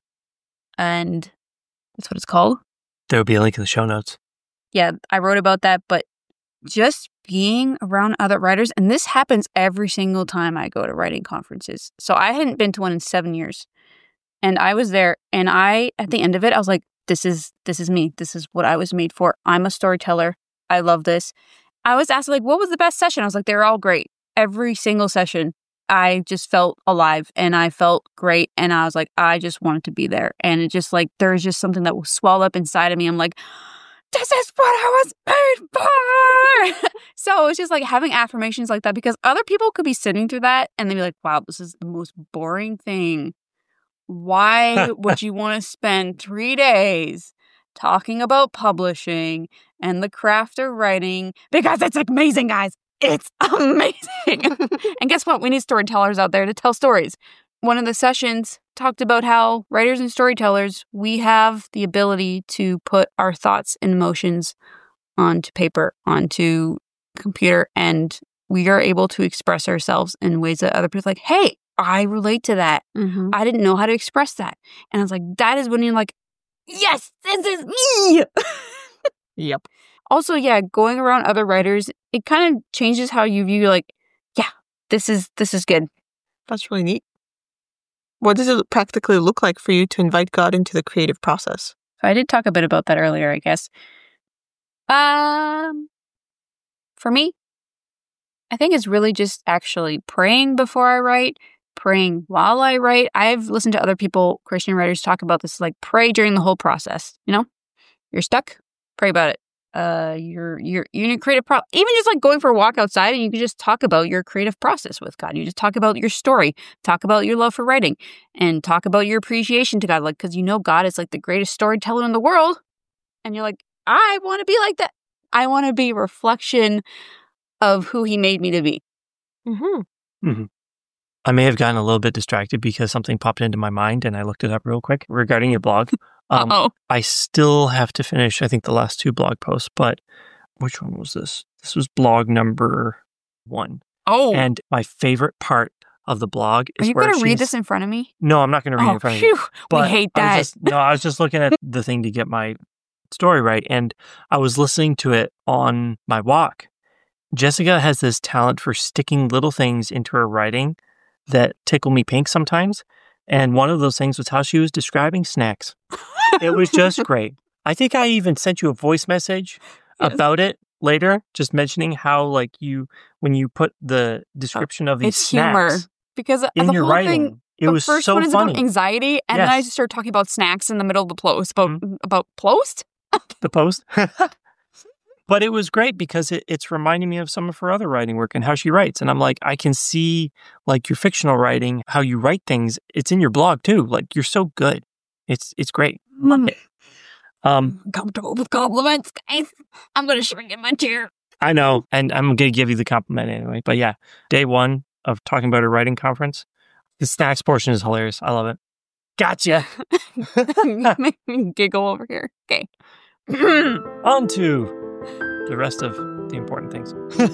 And that's what it's called. There will be a link in the show notes. Yeah, I wrote about that, but just being around other writers, and this happens every single time I go to writing conferences. So I hadn't been to one in 7 years. And I was there, and at the end of it, I was like, this is me. This is what I was made for. I'm a storyteller. I love this. I was asked, like, what was the best session? I was like, they're all great. Every single session, I just felt alive and I felt great. And I was like, I just wanted to be there. And it just like, there's just something that will swell up inside of me. I'm like, this is what I was made for. So it's just like having affirmations like that, because other people could be sitting through that and they'd be like, wow, this is the most boring thing. Why would you want to spend 3 days talking about publishing and the craft of writing? Because it's amazing, guys. It's amazing. And guess what? We need storytellers out there to tell stories. One of the sessions talked about how writers and storytellers, we have the ability to put our thoughts and emotions onto paper, onto computer, and we are able to express ourselves in ways that other people are like, hey, I relate to that. Mm-hmm. I didn't know how to express that. And I was like, that is when you're like, yes, this is me. Yep. Also, yeah, going around other writers, it kind of changes how you view, like, yeah, this is good. That's really neat. What does it practically look like for you to invite God into the creative process? So I did talk a bit about that earlier, I guess. For me, I think it's really just actually praying before I write, praying while I write. I've listened to other people, Christian writers, talk about this, like pray during the whole process. You know, you're stuck, pray about it. You're in a creative process. Even just like going for a walk outside, and you can just talk about your creative process with God. You just talk about your story, talk about your love for writing, and talk about your appreciation to God. Like, because you know God is like the greatest storyteller in the world, and you're like, I want to be like that. I want to be a reflection of who He made me to be. Mm-hmm. Mm-hmm. I may have gotten a little bit distracted because something popped into my mind and I looked it up real quick regarding your blog. I still have to finish, I think, the last 2 blog posts, but which one was this? This was blog number 1. Oh. And my favorite part of the blog is Are you going to read this in front of me? No, I'm not going to read it in front of you. We hate that. I was just looking at the thing to get my story right, and I was listening to it on my walk. Jessica has this talent for sticking little things into her writing that tickle me pink sometimes. And one of those things was how she was describing snacks. It was just great. I think I even sent you a voice message about it later, just mentioning how, like, when you put the description of these it's snacks humor. Because in the your whole writing, thing, it was first so one is funny. about anxiety, and then I just started talking about snacks in the middle of the post. About post? The post? But it was great because it's reminding me of some of her other writing work and how she writes. And I'm like, I can see, like, your fictional writing, how you write things. It's in your blog too. Like, you're so good. It's great. Love it. I'm comfortable with compliments, guys. I'm going to shrink in my chair. I know. And I'm going to give you the compliment anyway. But yeah, day 1 of talking about a writing conference, the snacks portion is hilarious. I love it. Gotcha. Make me giggle over here. Okay. On to the rest of the important things.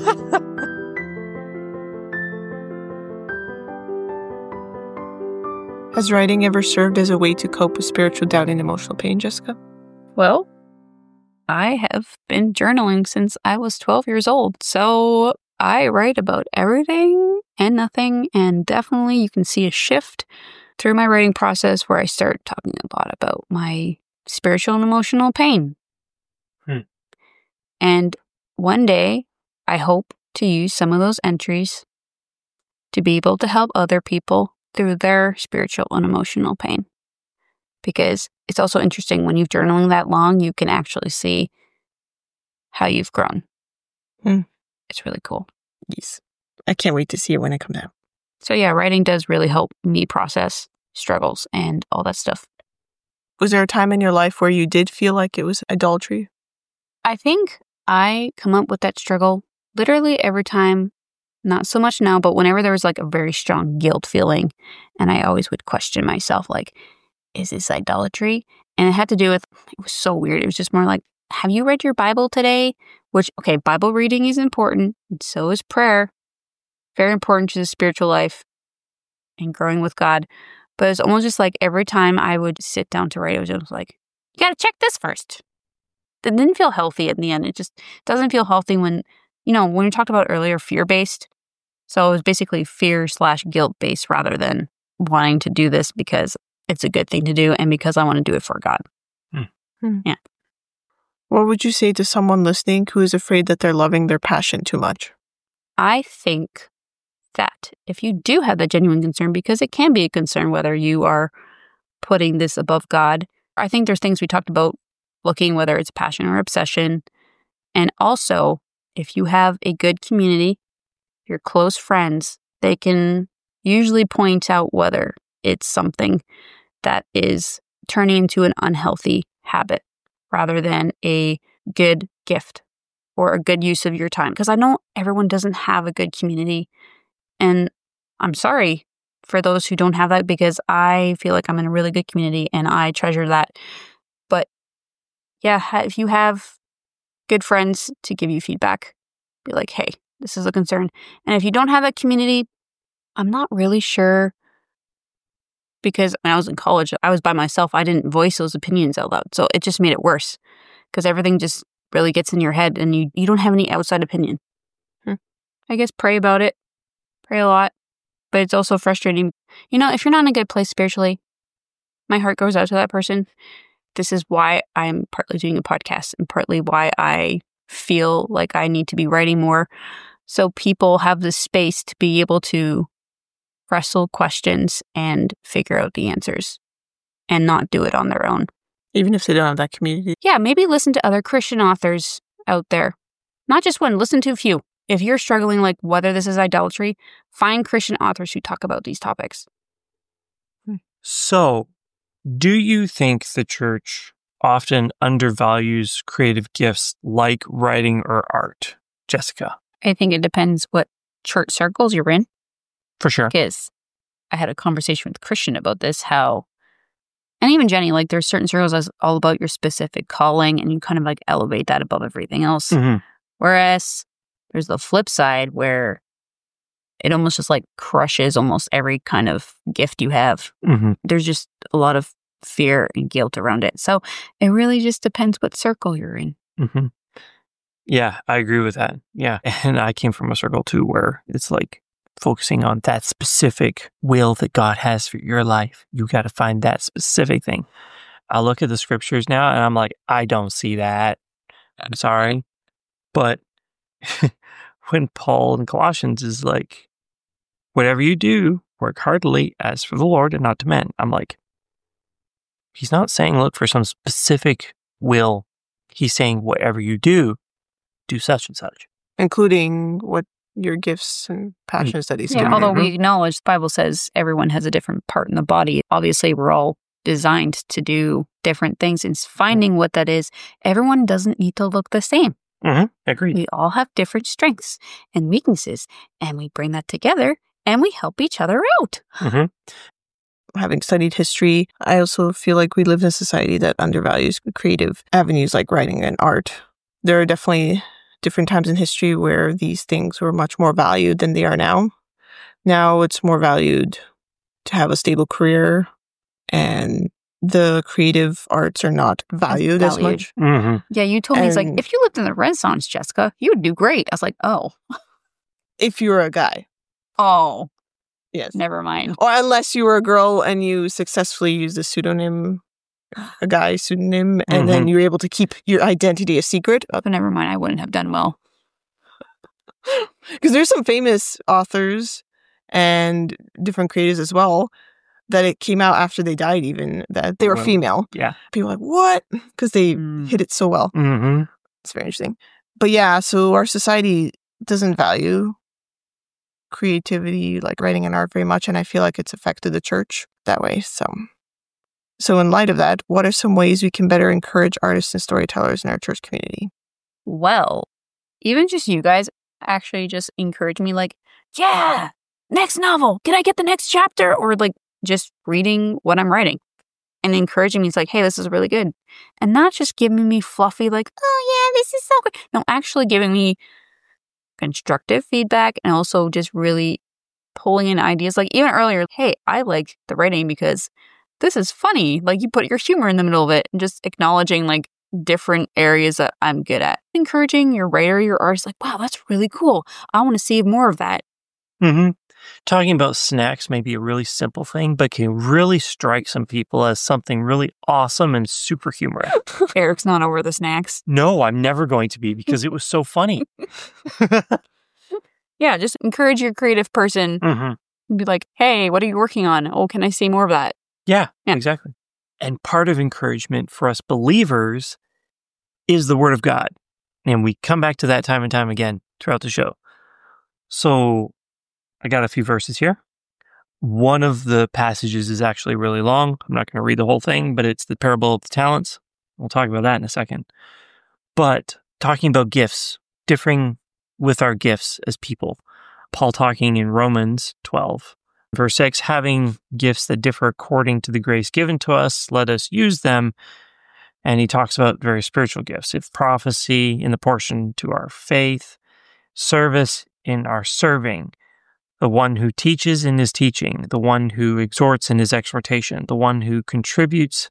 Has writing ever served as a way to cope with spiritual doubt and emotional pain, Jessica? Well, I have been journaling since I was 12 years old. So I write about everything and nothing. And definitely you can see a shift through my writing process where I start talking a lot about my spiritual and emotional pain. And one day, I hope to use some of those entries to be able to help other people through their spiritual and emotional pain. Because it's also interesting when you've journaling that long, you can actually see how you've grown. It's really cool. Yes. I can't wait to see it when it comes out. So yeah, writing does really help me process struggles and all that stuff. Was there a time in your life where you did feel like it was idolatry? I think I come up with that struggle literally every time, not so much now, but whenever there was like a very strong guilt feeling, and I always would question myself, like, is this idolatry? And it had to do with, it was so weird. It was just more like, have you read your Bible today? Which, okay, Bible reading is important, and so is prayer. Very important to the spiritual life and growing with God. But it's almost just like every time I would sit down to write, it was just like, you got to check this first. It didn't feel healthy in the end. It just doesn't feel healthy when, when we talked about earlier, fear-based. So it was basically fear/guilt-based rather than wanting to do this because it's a good thing to do and because I want to do it for God. Yeah. What would you say to someone listening who is afraid that they're loving their passion too much? I think that if you do have that genuine concern, because it can be a concern whether you are putting this above God, I think there's things we talked about looking whether it's passion or obsession. And also, if you have a good community, your close friends, they can usually point out whether it's something that is turning into an unhealthy habit rather than a good gift or a good use of your time. Because I know everyone doesn't have a good community. And I'm sorry for those who don't have that because I feel like I'm in a really good community and I treasure that. But yeah, if you have good friends to give you feedback, be like, hey, this is a concern. And if you don't have that community, I'm not really sure, because when I was in college, I was by myself. I didn't voice those opinions out loud. So it just made it worse because everything just really gets in your head and you don't have any outside opinion. I guess pray about it. Pray a lot. But it's also frustrating. If you're not in a good place spiritually, my heart goes out to that person. This is why I'm partly doing a podcast and partly why I feel like I need to be writing more. So people have the space to be able to wrestle questions and figure out the answers and not do it on their own. Even if they don't have that community? Yeah, maybe listen to other Christian authors out there. Not just one, listen to a few. If you're struggling like whether this is idolatry, find Christian authors who talk about these topics. So, do you think the church often undervalues creative gifts like writing or art? Jessica? I think it depends what church circles you're in. For sure. Because I had a conversation with Christian about this, and even Jenny, like there's certain circles that's all about your specific calling and you kind of like elevate that above everything else. Mm-hmm. Whereas there's the flip side where it almost just like crushes almost every kind of gift you have. Mm-hmm. There's just a lot of fear and guilt around it. So it really just depends what circle you're in. Mm-hmm. Yeah, I agree with that. Yeah. And I came from a circle too where it's like focusing on that specific will that God has for your life. You got to find that specific thing. I look at the scriptures now and I'm like, I don't see that. I'm sorry. But when Paul in Colossians is like, whatever you do, work heartily as for the Lord and not to men. I'm like, he's not saying look for some specific will. He's saying whatever you do such and such. Including what your gifts and passions that he's given. Although we acknowledge the Bible says everyone has a different part in the body. Obviously, we're all designed to do different things. And finding what that is, everyone doesn't need to look the same. Mm-hmm. Agreed. We all have different strengths and weaknesses, and we bring that together and we help each other out. Mm-hmm. Having studied history, I also feel like we live in a society that undervalues creative avenues like writing and art. There are definitely different times in history where these things were much more valued than they are now. Now it's more valued to have a stable career and the creative arts are not valued as much. Mm-hmm. Yeah, you told me, it's like, And- if you lived in the Renaissance, Jessica, you would do great. I was like, oh, If you were a guy, yes. never mind. Or unless you were a girl and you successfully used a pseudonym, a guy pseudonym, and then you were able to keep your identity a secret. But never mind, I wouldn't have done well. Because there's some famous authors and different creators as well that it came out after they died, even that they were Well, female. Yeah. People are like, what? Because they Mm. hit it so well. Mm-hmm. It's very interesting. But yeah, so our society doesn't value creativity, like writing and art, very much. And I feel like it's affected the church that way. So in light of that, what are some ways we can better encourage artists and storytellers in our church community? Well, even just you guys actually just encourage me, like, yeah, next novel. Can I get the next chapter? Or like just reading what I'm writing and encouraging me. It's like, hey, this is really good. And not just giving me fluffy, like, oh yeah, this is so good. No, actually giving me constructive feedback and also just really pulling in ideas. Like even earlier, hey, I like the writing because this is funny. Like you put your humor in the middle of it and just acknowledging like different areas that I'm good at. Encouraging your writer, your artist, like, wow, that's really cool. I want to see more of that. Mm-hmm. Talking about snacks may be a really simple thing, but can really strike some people as something really awesome and super humorous. Eric's not over the snacks. No, I'm never going to be because it was so funny. Yeah, just encourage your creative person Mm-hmm. and be like, hey, what are you working on? Oh, can I see more of that? Yeah, Yeah. exactly. And part of encouragement for us believers is the Word of God. And we come back to that time and time again throughout the show. So I got a few verses here. One of the passages is actually really long. I'm not going to read the whole thing, but it's the parable of the talents. We'll talk about that in a second. But talking about gifts, differing with our gifts as people. Paul talking in Romans 12, verse 6, having gifts that differ according to the grace given to us, let us use them. And he talks about various spiritual gifts. If prophecy in the portion to our faith, service in our serving, the one who teaches in his teaching, the one who exhorts in his exhortation, the one who contributes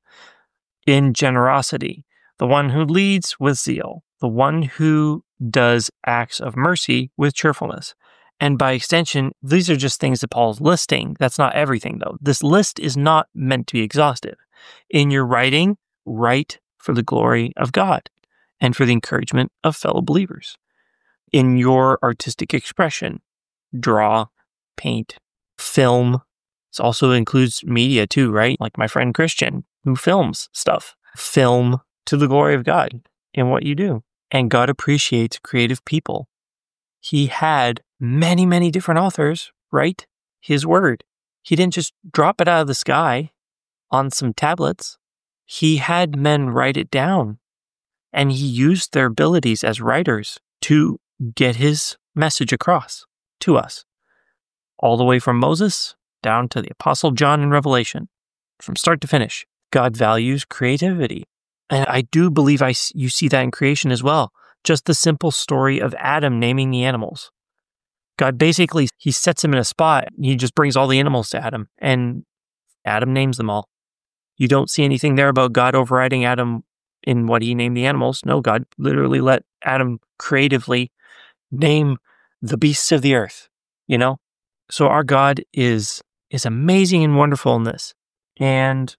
in generosity, the one who leads with zeal, the one who does acts of mercy with cheerfulness. And by extension, these are just things that Paul's listing. That's not everything, though. This list is not meant to be exhaustive. In your writing, write for the glory of God and for the encouragement of fellow believers. In your artistic expression, draw, paint, film. This also includes media too, right? Like my friend Christian, who films stuff. Film to the glory of God in what you do. And God appreciates creative people. He had many, many different authors write his word. He didn't just drop it out of the sky on some tablets. He had men write it down, and he used their abilities as writers to get his message across to us, all the way from Moses down to the Apostle John in Revelation, from start to finish. God values creativity, and I do believe you see that in creation as well. Just the simple story of Adam naming the animals. God basically, he sets him in a spot. He just brings all the animals to Adam, and Adam names them all. You don't see anything there about God overriding Adam in what he named the animals. No, God literally let Adam creatively name the beasts of the earth, you know? So our God is amazing and wonderful in this. And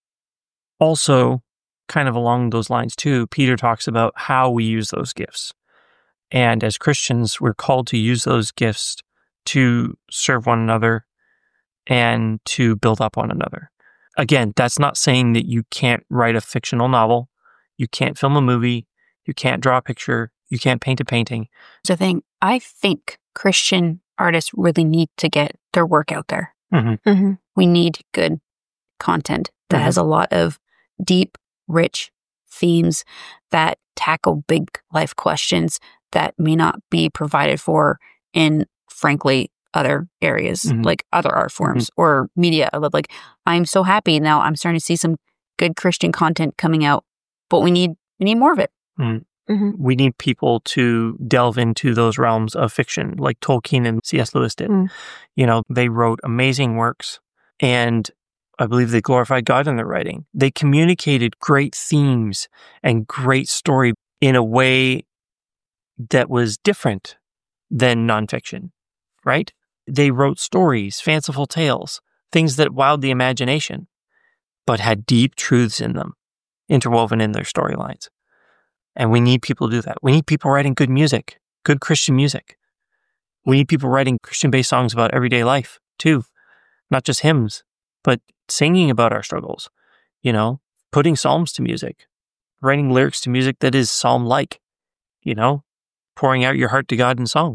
also, kind of along those lines too, Peter talks about how we use those gifts. And as Christians, we're called to use those gifts to serve one another and to build up one another. Again, that's not saying that you can't write a fictional novel, you can't film a movie, you can't draw a picture, you can't paint a painting. The thing, I think Christian artists really need to get their work out there. Mm-hmm. Mm-hmm. We need good content that has a lot of deep, rich themes that tackle big life questions that may not be provided for in, frankly, other areas, like other art forms or media. Like, I'm so happy now I'm starting to see some good Christian content coming out, but we need more of it. We need people to delve into those realms of fiction like Tolkien and C.S. Lewis did. You know, they wrote amazing works, and I believe they glorified God in their writing. They communicated great themes and great story in a way that was different than nonfiction, right? They wrote stories, fanciful tales, things that wowed the imagination, but had deep truths in them, interwoven in their storylines. And we need people to do that. We need people writing good music, good Christian music. We need people writing Christian-based songs about everyday life, too. Not just hymns, but singing about our struggles, putting psalms to music, writing lyrics to music that is psalm-like, pouring out your heart to God in song.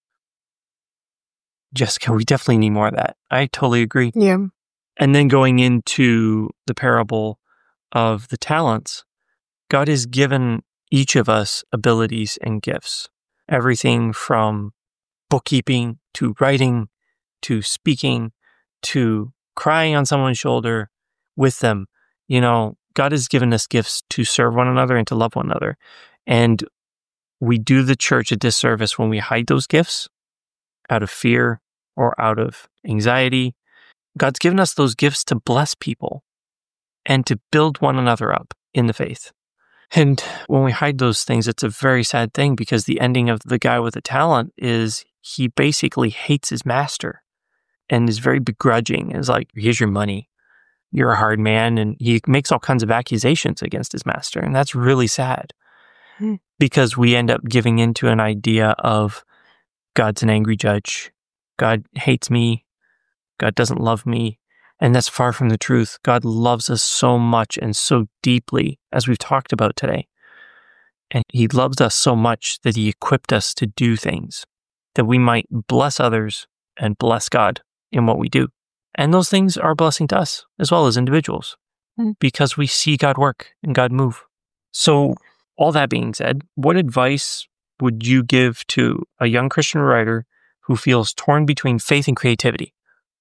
Jessica, we definitely need more of that. I totally agree. Yeah. And then going into the parable of the talents, God has given each of us abilities and gifts. Everything from bookkeeping to writing to speaking to crying on someone's shoulder with them. God has given us gifts to serve one another and to love one another. And we do the church a disservice when we hide those gifts out of fear or out of anxiety. God's given us those gifts to bless people and to build one another up in the faith. And when we hide those things, it's a very sad thing, because the ending of the guy with the talent is he basically hates his master and is very begrudging. It's like, here's your money. You're a hard man. And he makes all kinds of accusations against his master. And that's really sad because we end up giving into an idea of God's an angry judge. God hates me. God doesn't love me. And that's far from the truth. God loves us so much and so deeply, as we've talked about today. And he loves us so much that he equipped us to do things that we might bless others and bless God in what we do. And those things are a blessing to us as well as individuals because we see God work and God move. So all that being said, what advice would you give to a young Christian writer who feels torn between faith and creativity?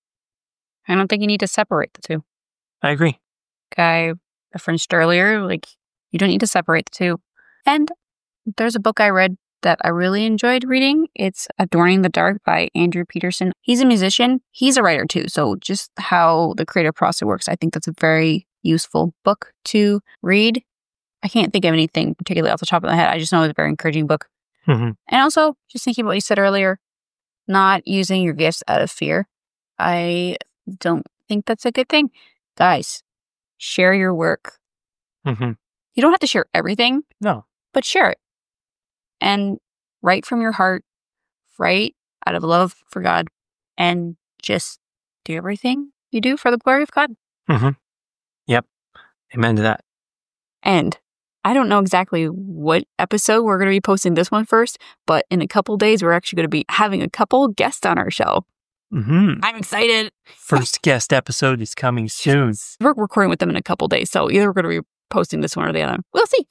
I don't think you need to separate the two. I agree. I referenced earlier, you don't need to separate the two. And there's a book I read that I really enjoyed reading. It's Adorning the Dark by Andrew Peterson. He's a musician. He's a writer too. So just how the creative process works, I think that's a very useful book to read. I can't think of anything particularly off the top of my head. I just know it's a very encouraging book. And also, just thinking about what you said earlier, not using your gifts out of fear. I don't think that's a good thing. Guys, share your work. You don't have to share everything. No. But share it. And write from your heart. Write out of love for God. And just do everything you do for the glory of God. Yep. Amen to that. And I don't know exactly what episode we're going to be posting this one first, but in a couple days, we're actually going to be having a couple guests on our show. I'm excited. First guest episode is coming soon. We're recording with them in a couple days, so either we're going to be posting this one or the other. We'll see.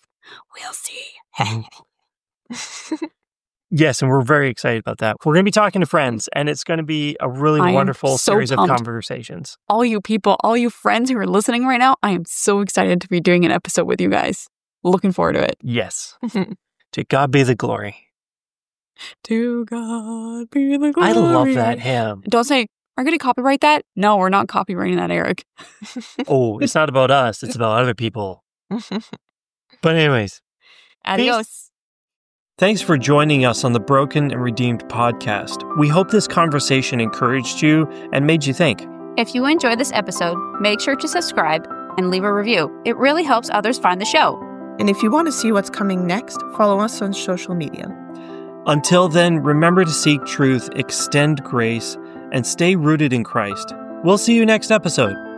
Yes, and we're very excited about that. We're going to be talking to friends, and it's going to be a really wonderful series of conversations. All you people, all you friends who are listening right now, I am so excited to be doing an episode with you guys. Looking forward to it. Yes. To God be the glory. To God be the glory. I love that hymn. Don't say, are we going to copyright that? No, we're not copywriting that, Eric. Oh, it's not about us. It's about other people. But anyways. Adios. Peace. Thanks for joining us on the Broken and Redeemed podcast. We hope this conversation encouraged you and made you think. If you enjoyed this episode, make sure to subscribe and leave a review. It really helps others find the show. And if you want to see what's coming next, follow us on social media. Until then, remember to seek truth, extend grace, and stay rooted in Christ. We'll see you next episode.